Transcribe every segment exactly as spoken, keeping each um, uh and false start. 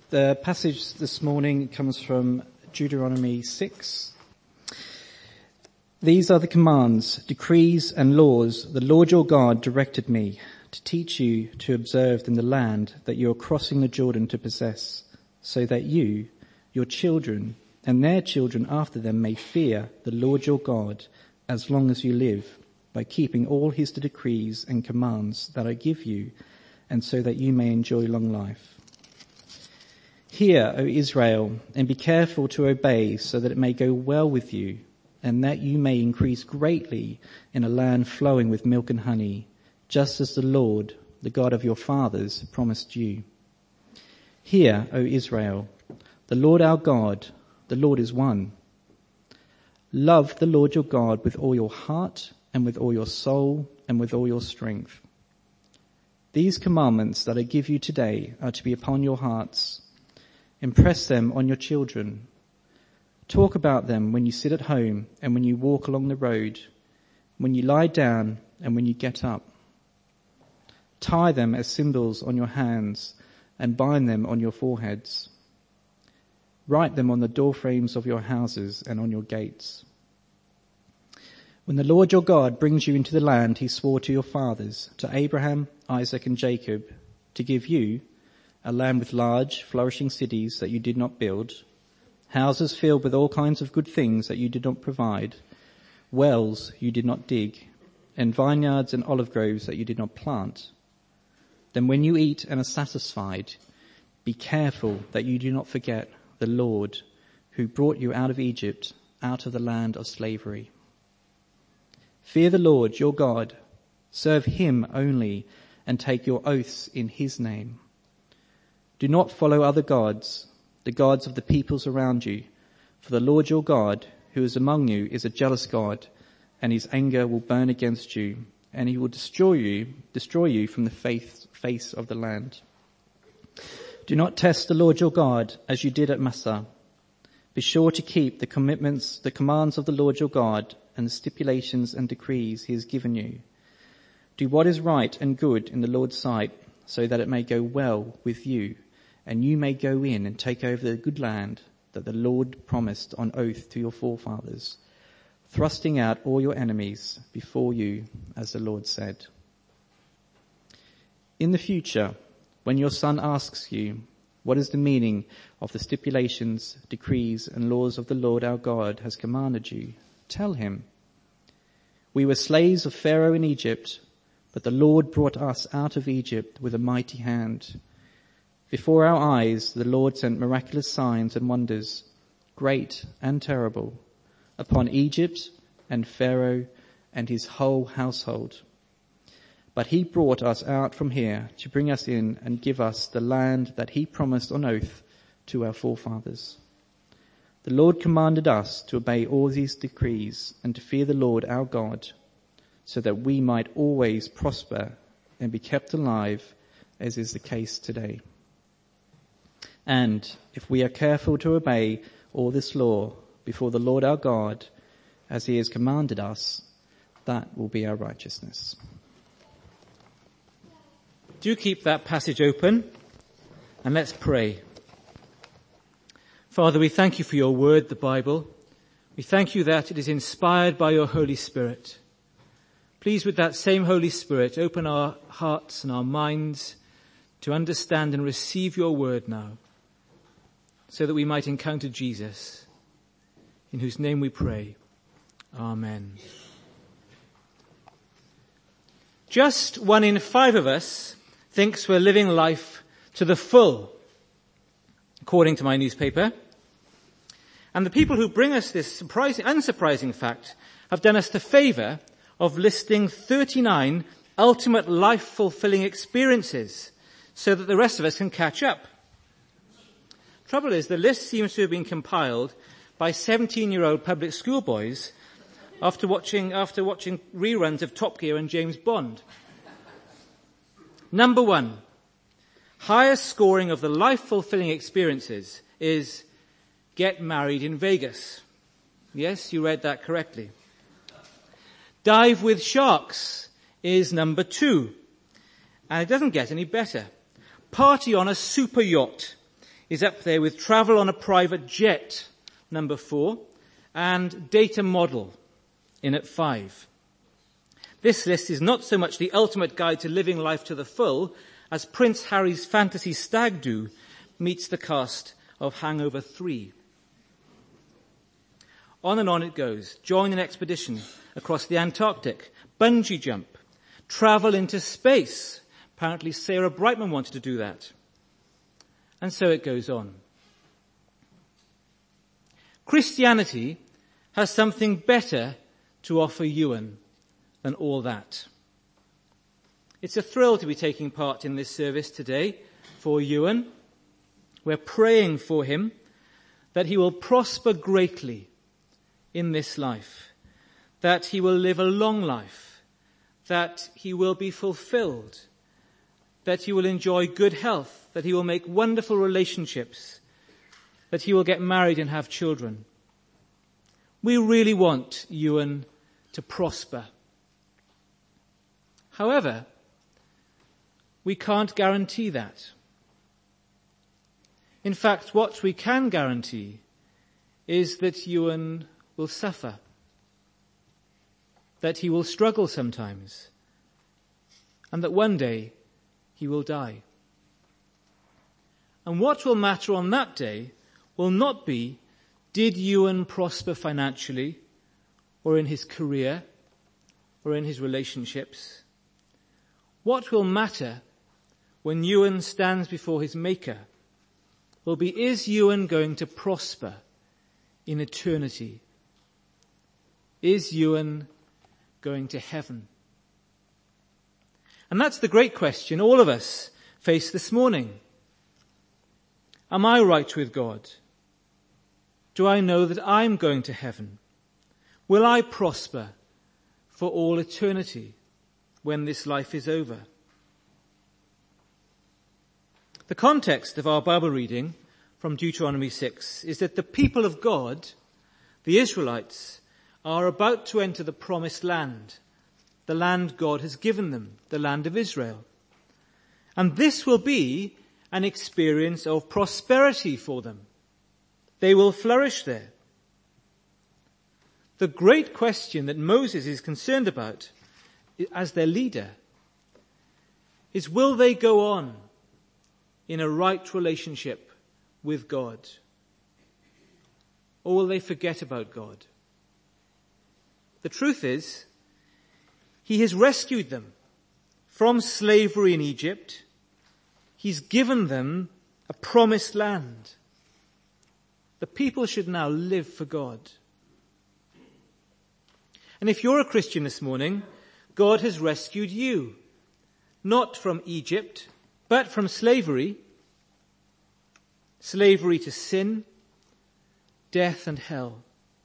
The passage this morning comes from Deuteronomy six. These are the commands, decrees and laws the Lord your God directed me to teach you to observe in the land that you are crossing the Jordan to possess, so that you, your children, and their children after them may fear the Lord your God as long as you live, by keeping all his decrees and commands that I give you, and so that you may enjoy long life. Hear, O Israel, and be careful to obey, so that it may go well with you, and that you may increase greatly in a land flowing with milk and honey, just as the Lord, the God of your fathers, promised you. Hear, O Israel, the Lord our God, the Lord is one. Love the Lord your God with all your heart and with all your soul and with all your strength. These commandments that I give you today are to be upon your hearts. Impress them on your children. Talk about them when you sit at home and when you walk along the road, when you lie down and when you get up. Tie them as symbols on your hands and bind them on your foreheads. Write them on the doorframes of your houses and on your gates. When the Lord your God brings you into the land he swore to your fathers, to Abraham, Isaac and Jacob, to give you, a land with large, flourishing cities that you did not build, houses filled with all kinds of good things that you did not provide, wells you did not dig, and vineyards and olive groves that you did not plant. Then when you eat and are satisfied, be careful that you do not forget the Lord who brought you out of Egypt, out of the land of slavery. Fear the Lord your God, serve him only, and take your oaths in his name. Do not follow other gods, the gods of the peoples around you, for the Lord your God, who is among you, is a jealous God, and his anger will burn against you, and he will destroy you, destroy you from the face, face of the land. Do not test the Lord your God as you did at Massah. Be sure to keep the commitments, the commands of the Lord your God, and the stipulations and decrees he has given you. Do what is right and good in the Lord's sight, so that it may go well with you, and you may go in and take over the good land that the Lord promised on oath to your forefathers, thrusting out all your enemies before you, as the Lord said. In the future, when your son asks you, what is the meaning of the stipulations, decrees, and laws of the Lord our God has commanded you, tell him, we were slaves of Pharaoh in Egypt, but the Lord brought us out of Egypt with a mighty hand. Before our eyes, the Lord sent miraculous signs and wonders, great and terrible, upon Egypt and Pharaoh and his whole household. But he brought us out from here to bring us in and give us the land that he promised on oath to our forefathers. The Lord commanded us to obey all these decrees and to fear the Lord our God, so that we might always prosper and be kept alive, as is the case today. And if we are careful to obey all this law before the Lord our God, as he has commanded us, that will be our righteousness. Do keep that passage open, and let's pray. Father, we thank you for your word, the Bible. We thank you that it is inspired by your Holy Spirit. Please, with that same Holy Spirit, open our hearts and our minds to understand and receive your word now, so that we might encounter Jesus, in whose name we pray. Amen. Just one in five of us thinks we're living life to the full, according to my newspaper. And the people who bring us this surprising, unsurprising fact have done us the favour of listing thirty-nine ultimate life-fulfilling experiences so that the rest of us can catch up. Trouble is, the list seems to have been compiled by seventeen-year-old public school boys after watching, after watching reruns of Top Gear and James Bond. Number one, highest scoring of the life-fulfilling experiences is get married in Vegas. Yes, you read that correctly. Dive with sharks is number two. And it doesn't get any better. Party on a super yacht is up there with travel on a private jet, number four, and data model in at five. This list is not so much the ultimate guide to living life to the full as Prince Harry's fantasy stag do meets the cast of Hangover three. On and on it goes. Join an expedition across the Antarctic, bungee jump, travel into space. Apparently Sarah Brightman wanted to do that. And so it goes on. Christianity has something better to offer Ewan than all that. It's a thrill to be taking part in this service today for Ewan. We're praying for him that he will prosper greatly in this life, that he will live a long life, that he will be fulfilled, that he will enjoy good health, that he will make wonderful relationships, that he will get married and have children. We really want Ewan to prosper. However, we can't guarantee that. In fact, what we can guarantee is that Ewan will suffer, that he will struggle sometimes, and that one day he will die. And what will matter on that day will not be, did Ewan prosper financially, or in his career, or in his relationships? What will matter when Ewan stands before his Maker will be, is Ewan going to prosper in eternity? Is Ewan going to heaven? And that's the great question all of us face this morning. Am I right with God? Do I know that I'm going to heaven? Will I prosper for all eternity when this life is over? The context of our Bible reading from Deuteronomy six is that the people of God, the Israelites, are about to enter the promised land, the land God has given them, the land of Israel. And this will be an experience of prosperity for them. They will flourish there. The great question that Moses is concerned about as their leader is, will they go on in a right relationship with God? Or will they forget about God? The truth is, he has rescued them from slavery in Egypt. He's given them a promised land. The people should now live for God. And if you're a Christian this morning, God has rescued you, not from Egypt, but from slavery, slavery to sin, death and hell.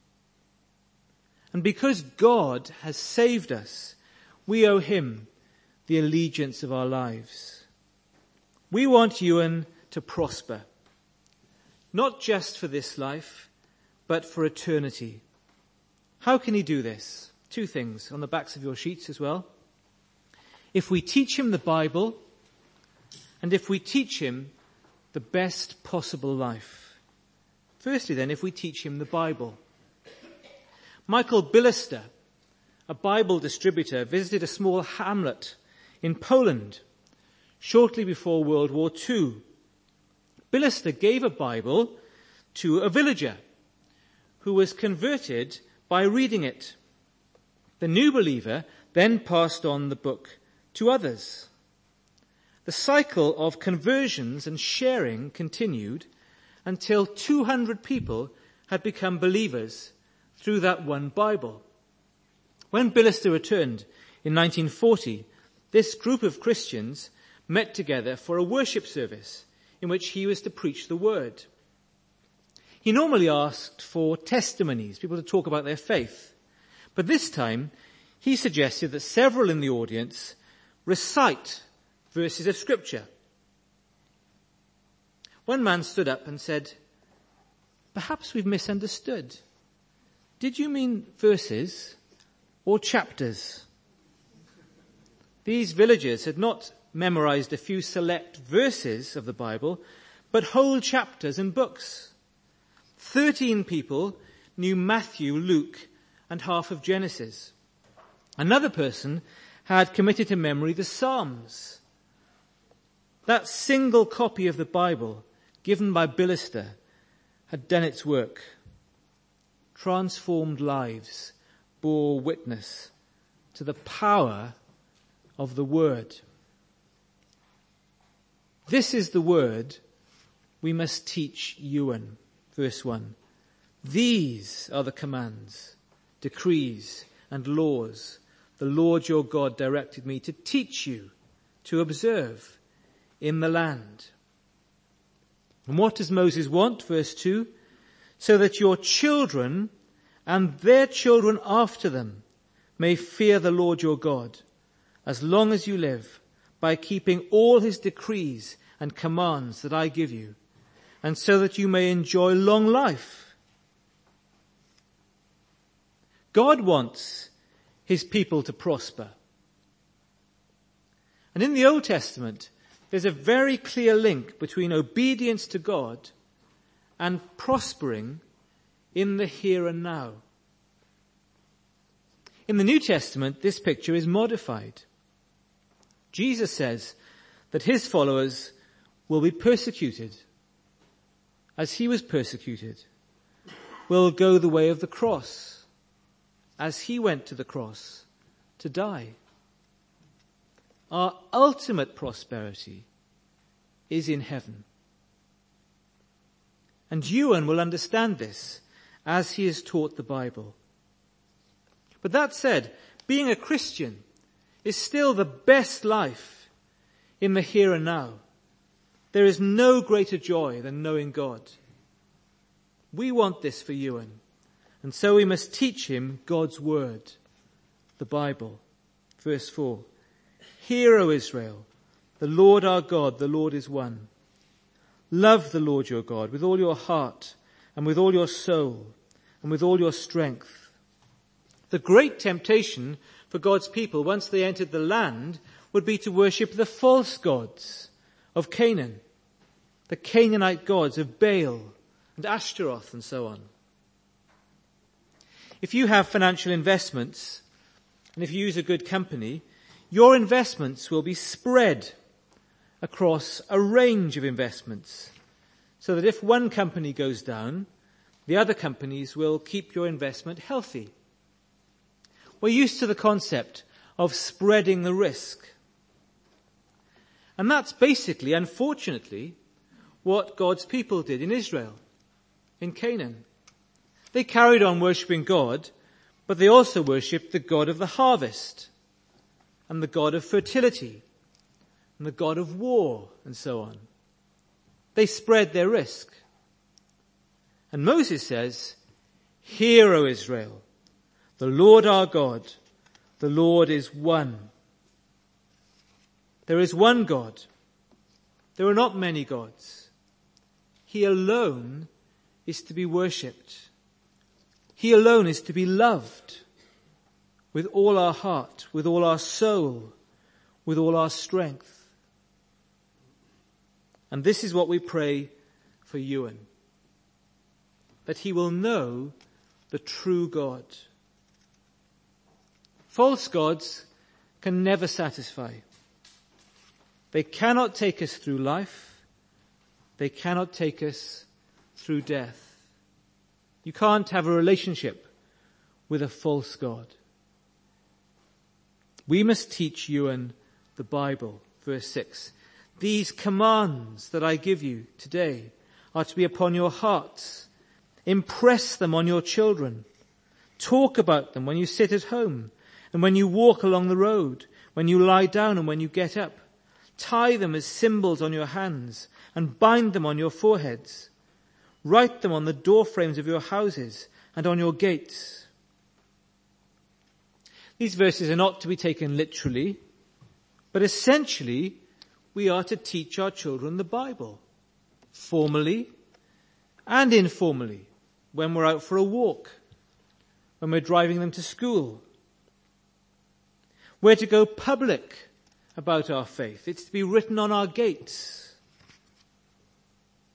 And because God has saved us, we owe him the allegiance of our lives. We want Ewan to prosper, not just for this life, but for eternity. How can he do this? Two things on the backs of your sheets as well. If we teach him the Bible, and if we teach him the best possible life. Firstly then, if we teach him the Bible. Michael Bilister, a Bible distributor, visited a small hamlet in Poland shortly before World War Two. Bilister gave a Bible to a villager who was converted by reading it. The new believer then passed on the book to others. The cycle of conversions and sharing continued until two hundred people had become believers through that one Bible. When Bilister returned in nineteen forty, this group of Christians met together for a worship service in which he was to preach the word. He normally asked for testimonies, people to talk about their faith. But this time, he suggested that several in the audience recite verses of Scripture. One man stood up and said, "Perhaps we've misunderstood. Did you mean verses or chapters?" These villagers had not memorized a few select verses of the Bible, but whole chapters and books. Thirteen people knew Matthew, Luke, and half of Genesis. Another person had committed to memory the Psalms. That single copy of the Bible, given by Billister, had done its work. Transformed lives bore witness to the power of the Word. This is the word we must teach Ewan. Verse one. These are the commands, decrees, and laws the Lord your God directed me to teach you to observe in the land. And what does Moses want? Verse two. So that your children and their children after them may fear the Lord your God as long as you live, by keeping all his decrees and commands that I give you, and so that you may enjoy long life. God wants his people to prosper. And in the Old Testament, there's a very clear link between obedience to God and prospering in the here and now. In the New Testament, this picture is modified. Jesus says that his followers will be persecuted as he was persecuted, will go the way of the cross as he went to the cross to die. Our ultimate prosperity is in heaven. And Ewan will understand this as he is taught the Bible. But that said, being a Christian is still the best life in the here and now. There is no greater joy than knowing God. We want this for Ewan, and so we must teach him God's word, the Bible. Verse four. Hear, O Israel, the Lord our God, the Lord is one. Love the Lord your God with all your heart and with all your soul and with all your strength. The great temptation for God's people once they entered the land would be to worship the false gods of Canaan, the Canaanite gods of Baal and Ashtaroth and so on. If you have financial investments and if you use a good company, your investments will be spread across a range of investments so that if one company goes down, the other companies will keep your investment healthy. We're used to the concept of spreading the risk. And that's basically, unfortunately, what God's people did in Israel, in Canaan. They carried on worshipping God, but they also worshipped the God of the harvest, and the God of fertility, and the God of war, and so on. They spread their risk. And Moses says, Hear, O Israel, the Lord our God, the Lord is one. There is one God. There are not many gods. He alone is to be worshipped. He alone is to be loved with all our heart, with all our soul, with all our strength. And this is what we pray for Ewan, that he will know the true God. False gods can never satisfy. They cannot take us through life. They cannot take us through death. You can't have a relationship with a false god. We must teach Ewan the Bible. Verse six. These commands that I give you today are to be upon your hearts. Impress them on your children. Talk about them when you sit at home and when you walk along the road, when you lie down and when you get up. Tie them as symbols on your hands and bind them on your foreheads. Write them on the doorframes of your houses and on your gates. These verses are not to be taken literally, but essentially we are to teach our children the Bible, formally and informally, when we're out for a walk, when we're driving them to school. We're to go public about our faith. It's to be written on our gates.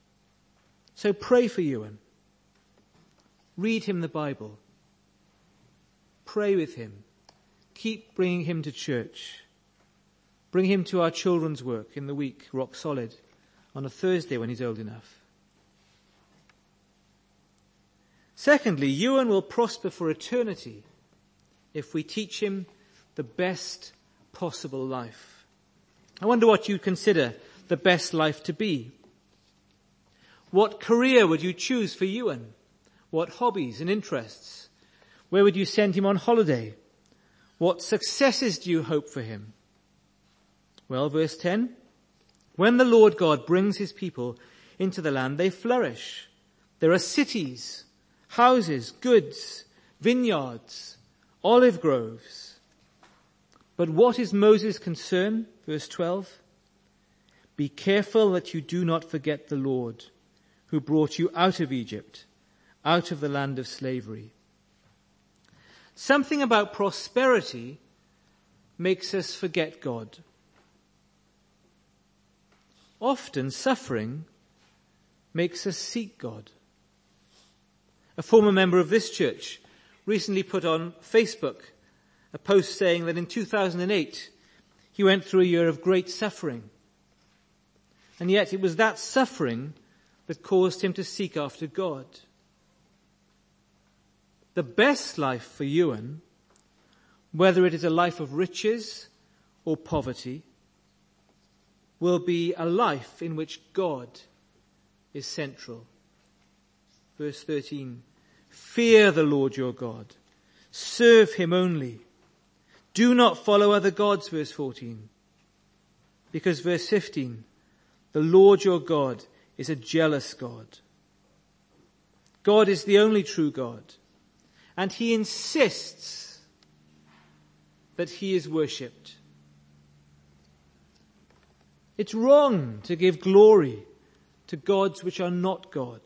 So pray for Ewan. Read him the Bible. Pray with him. Keep bringing him to church. Bring him to our children's work in the week, Rock Solid, on a Thursday when he's old enough. Secondly, Ewan will prosper for eternity if we teach him the best possible life. I wonder what you consider the best life to be. What career would you choose for Ewan? What hobbies and interests? Where would you send him on holiday? What successes do you hope for him? Well, verse ten, when the Lord God brings his people into the land, they flourish. There are cities, houses, goods, vineyards, olive groves. But what is Moses' concern? Verse twelve, be careful that you do not forget the Lord who brought you out of Egypt, out of the land of slavery. Something about prosperity makes us forget God. Often suffering makes us seek God. A former member of this church recently put on Facebook a post saying that in two thousand eight he went through a year of great suffering. And yet it was that suffering that caused him to seek after God. The best life for Ewan, whether it is a life of riches or poverty, will be a life in which God is central. Verse thirteen, fear the Lord your God. Serve him only. Do not follow other gods, verse fourteen. Because verse fifteen, the Lord your God is a jealous God. God is the only true God. And he insists that he is worshipped. It's wrong to give glory to gods which are not God.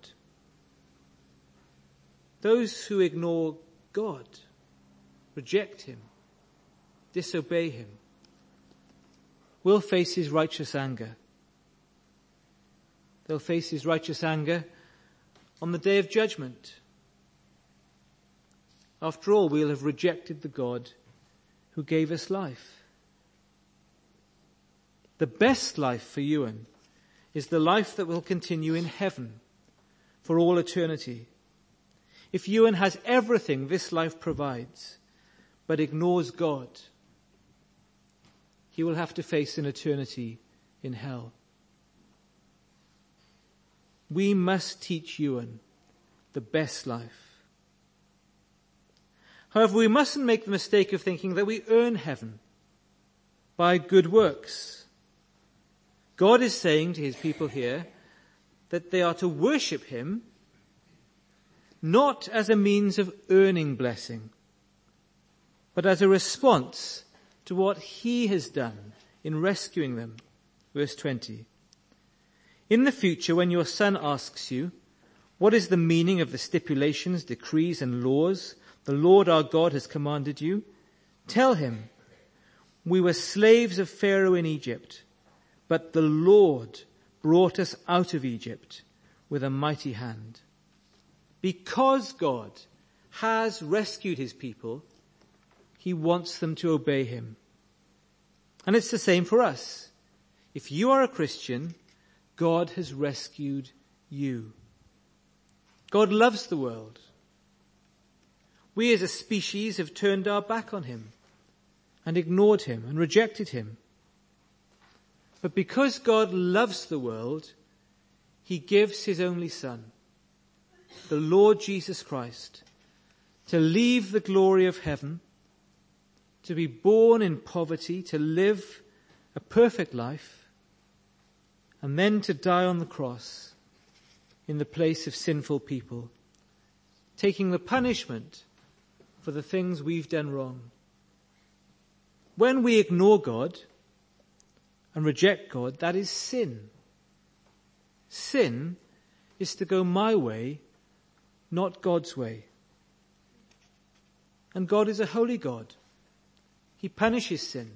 Those who ignore God, reject him, disobey him, will face his righteous anger. They'll face his righteous anger on the day of judgment. After all, we'll have rejected the God who gave us life. The best life for Ewan is the life that will continue in heaven for all eternity. If Ewan has everything this life provides, but ignores God, he will have to face an eternity in hell. We must teach Ewan the best life. However, we mustn't make the mistake of thinking that we earn heaven by good works. God is saying to his people here that they are to worship him not as a means of earning blessing, but as a response to what he has done in rescuing them. Verse twenty. In the future, when your son asks you, what is the meaning of the stipulations, decrees, and laws the Lord our God has commanded you? Tell him, we were slaves of Pharaoh in Egypt, but the Lord brought us out of Egypt with a mighty hand. Because God has rescued his people, he wants them to obey him. And it's the same for us. If you are a Christian, God has rescued you. God loves the world. We as a species have turned our back on him and ignored him and rejected him. But because God loves the world, he gives his only Son, the Lord Jesus Christ, to leave the glory of heaven, to be born in poverty, to live a perfect life, and then to die on the cross in the place of sinful people, taking the punishment for the things we've done wrong. When we ignore God and reject God, that is sin. Sin is to go my way, not God's way. And God is a holy God. He punishes sin.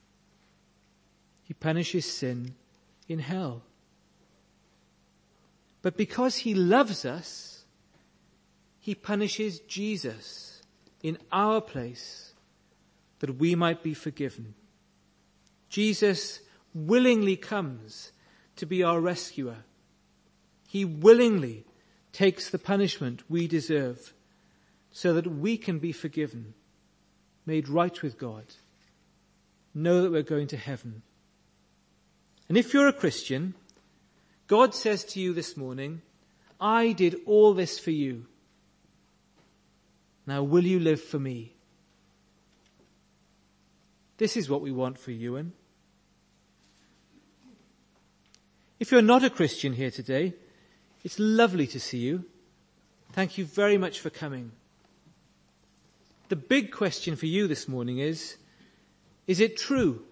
He punishes sin in hell. But because he loves us, he punishes Jesus in our place that we might be forgiven. Jesus willingly comes to be our rescuer. He willingly takes the punishment we deserve so that we can be forgiven, made right with God, know that we're going to heaven. And if you're a Christian, God says to you this morning, I did all this for you. Now will you live for me? This is what we want for Ewan. If you're not a Christian here today, it's lovely to see you. Thank you very much for coming. The big question for you this morning is, is it true?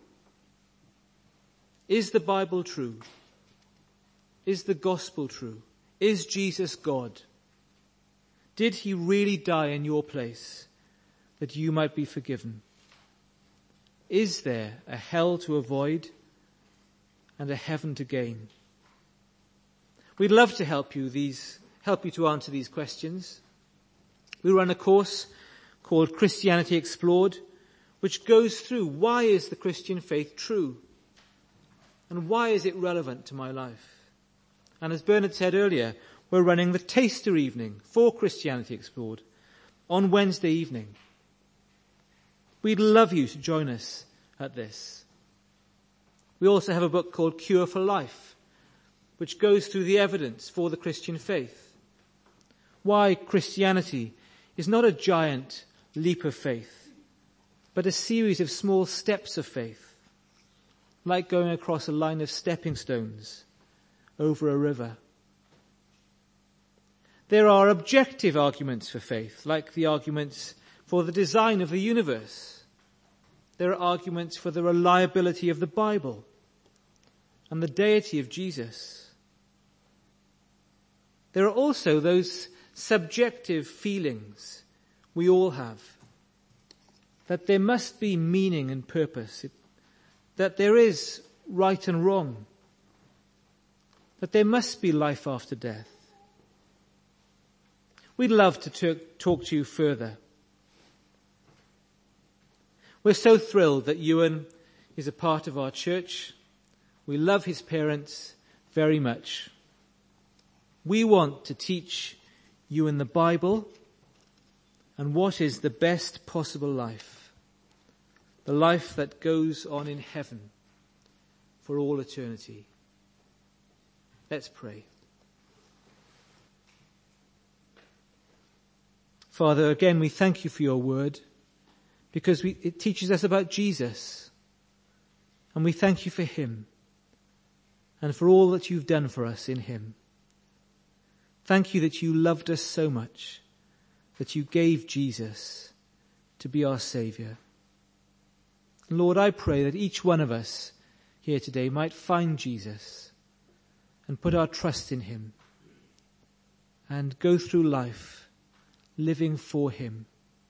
Is the Bible true? Is the gospel true? Is Jesus God? Did he really die in your place that you might be forgiven? Is there a hell to avoid and a heaven to gain? We'd love to help you these, help you to answer these questions. We run a course called Christianity Explored, which goes through why is the Christian faith true? And why is it relevant to my life? And as Bernard said earlier, we're running the taster evening for Christianity Explored on Wednesday evening. We'd love you to join us at this. We also have a book called Cure for Life, which goes through the evidence for the Christian faith. Why Christianity is not a giant leap of faith, but a series of small steps of faith, like going across a line of stepping stones over a river. There are objective arguments for faith, like the arguments for the design of the universe. There are arguments for the reliability of the Bible and the deity of Jesus. There are also those subjective feelings we all have, that there must be meaning and purpose, that there is right and wrong, that there must be life after death. We'd love to talk, talk to you further. We're so thrilled that Ewan is a part of our church. We love his parents very much. We want to teach Ewan the Bible and what is the best possible life, the life that goes on in heaven for all eternity. Let's pray. Father, again, we thank you for your word because we, it teaches us about Jesus, and we thank you for him and for all that you've done for us in him. Thank you that you loved us so much that you gave Jesus to be our Saviour. Lord, I pray that each one of us here today might find Jesus and put our trust in him and go through life living for him.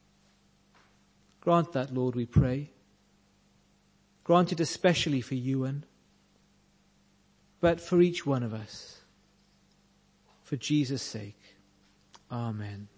Grant that, Lord, we pray. Grant it especially for Ewan, but for each one of us, for Jesus' sake. Amen.